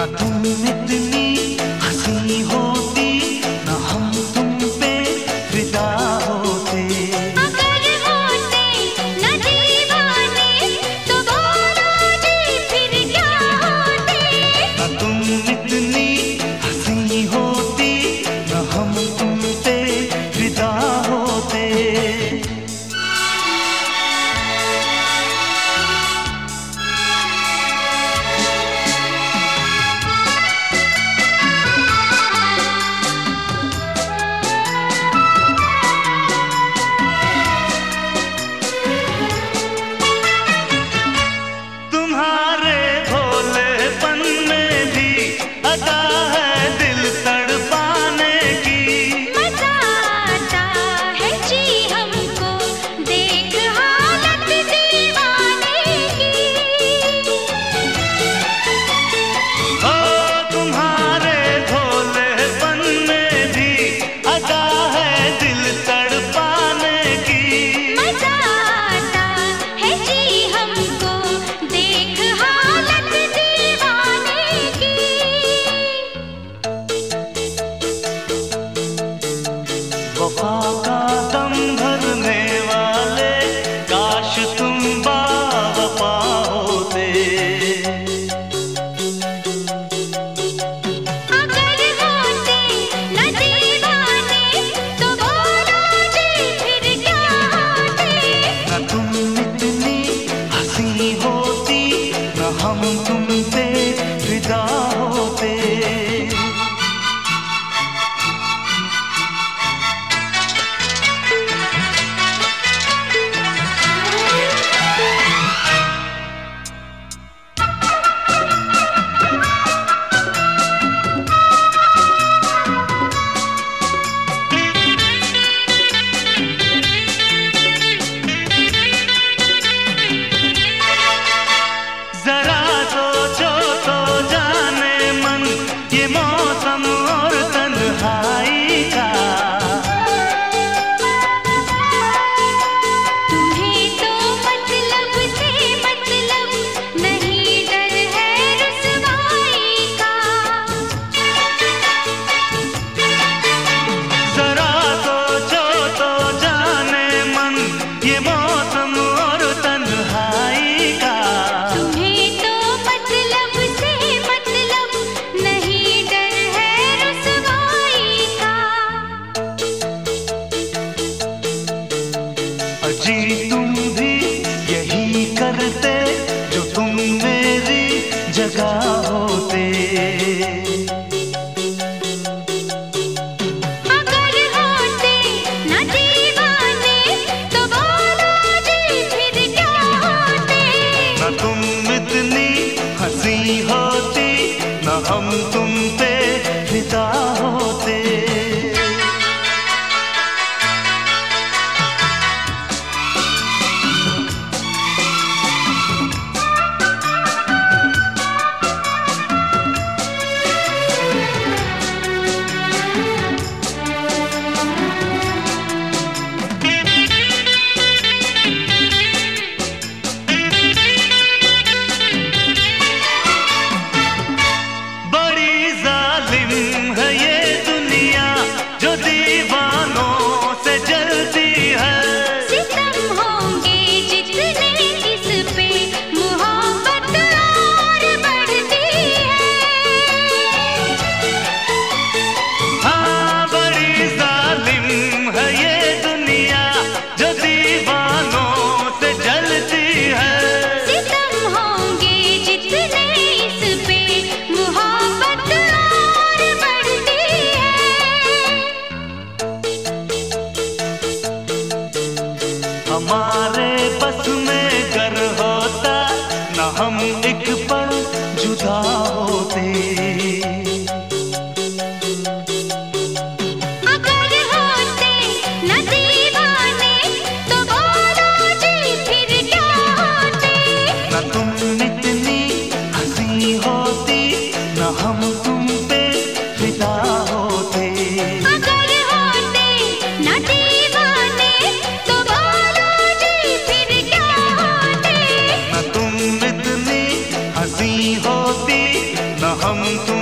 तुम इतनी हंसी होती, न हम तुम पे फिदा होते। अगर होते न दीवाने तो बोलो जी फिर क्या होते। न तुम इतनी हंसी होती, न हम तुम पे फिदा होते। वफा का दम भरने वाले काश तुम बावफा होते। अगर होते न दीवाने तो बोलो जी फिर क्या होते। न तुम इतनी हंसी होती, न हम तुम पे फिदा होते। जी तुम भी यही करते जो तुम मेरी जगह होते। अगर होते न दीवाने तो बोलो जी फिर क्या होते। न तुम इतनी हंसी होती, न हम तुम पे फिदा होते। हम तुम